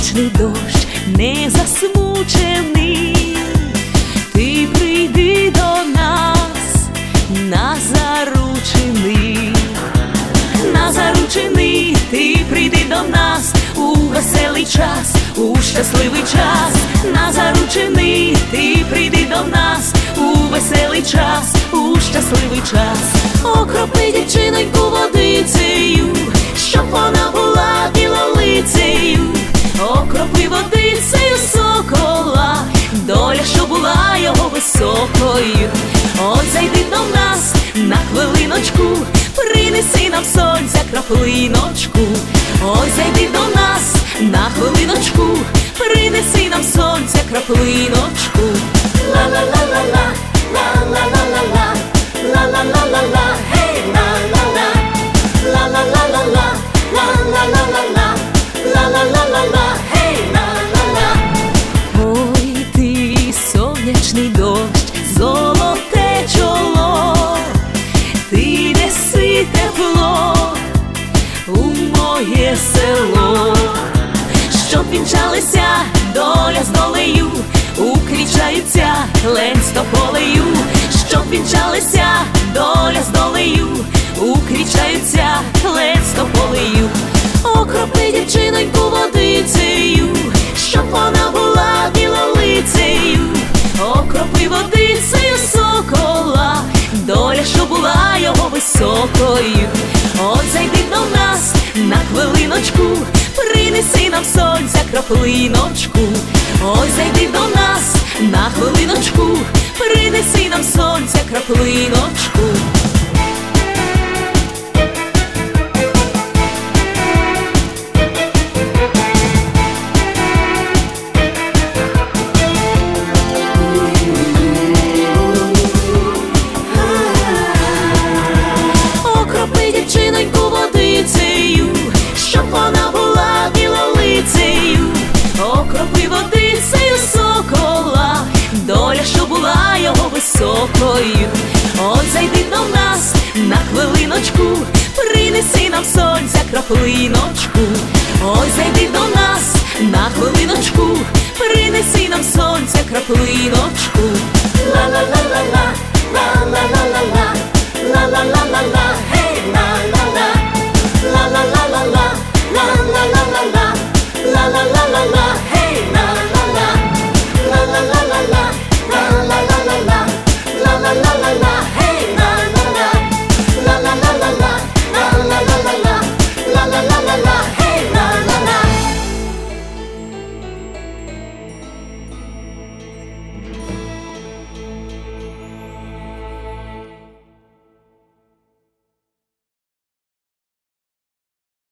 сонячний дощ не засмучений, ти прийди до нас на заручини, ти прийди до нас у веселий час, у щасливий час, на заручини, ти прийди до нас у веселий час, у щасливий час. Окропи дівчиноньку водицею, щоб вона була білолицею. Окропи водицею сокола, доля, що була його високою. От зайди до нас на хвилиночку, принеси нам сонця краплиночку. Ой, зайди до нас на хвилиночку, принеси нам сонця краплиночку. Ла-ла-ла-ла-ла, ла-ла-ла-ла-ла, ла-ла-ла-ла-ла, гей, ла-ла-ла, ла-ла-ла-ла-ла, ла-ла-ла-ла-ла, ла-ла-ла-ла-ла, гей, ла-ла-ла. Ой, ти сонячний дощ, золоте чоло, ти неси тепло у моє село, щоб вінчалися доля з долею, уквічаються лень з тополею, щоб вінчалися доля з долею, уквічаються лень з тополею. Окропи дівчиноньку водицею, щоб вона була білолицею. Окропи водицею сокола, доля, що була його високою. От зайди до нас на хвилиночку, принеси нам сонця краплиночку. Ой, зайди до нас на хвилиночку, принеси нам сонця краплиночку. Окропи дівчиноньку водицею, щоб вона була білолицею. Окропи водицею сокола, доля, що була його високою. От зайди до нас на хвилиночку, принеси нам сонця краплиночку. Ой, зайди до нас на хвилиночку, принеси нам сонця краплиночку. Ла-ла-ла-ла-ла, ла-ла-ла-ла-ла, ла-ла-ла-ла-ла, гей, ла-ла-ла, ла-ла-ла-ла-ла, ла-ла-ла-ла-ла, ла-ла-ла-ла-ла, гей, ла-ла-ла, ла-ла-ла-ла-ла, ла-ла-ла-ла-ла, ла-ла-ла-ла-ла, гей, ла-ла-ла, ла-ла-ла-ла-ла, ла-ла-ла-ла-ла, ла-ла-ла-ла-ла,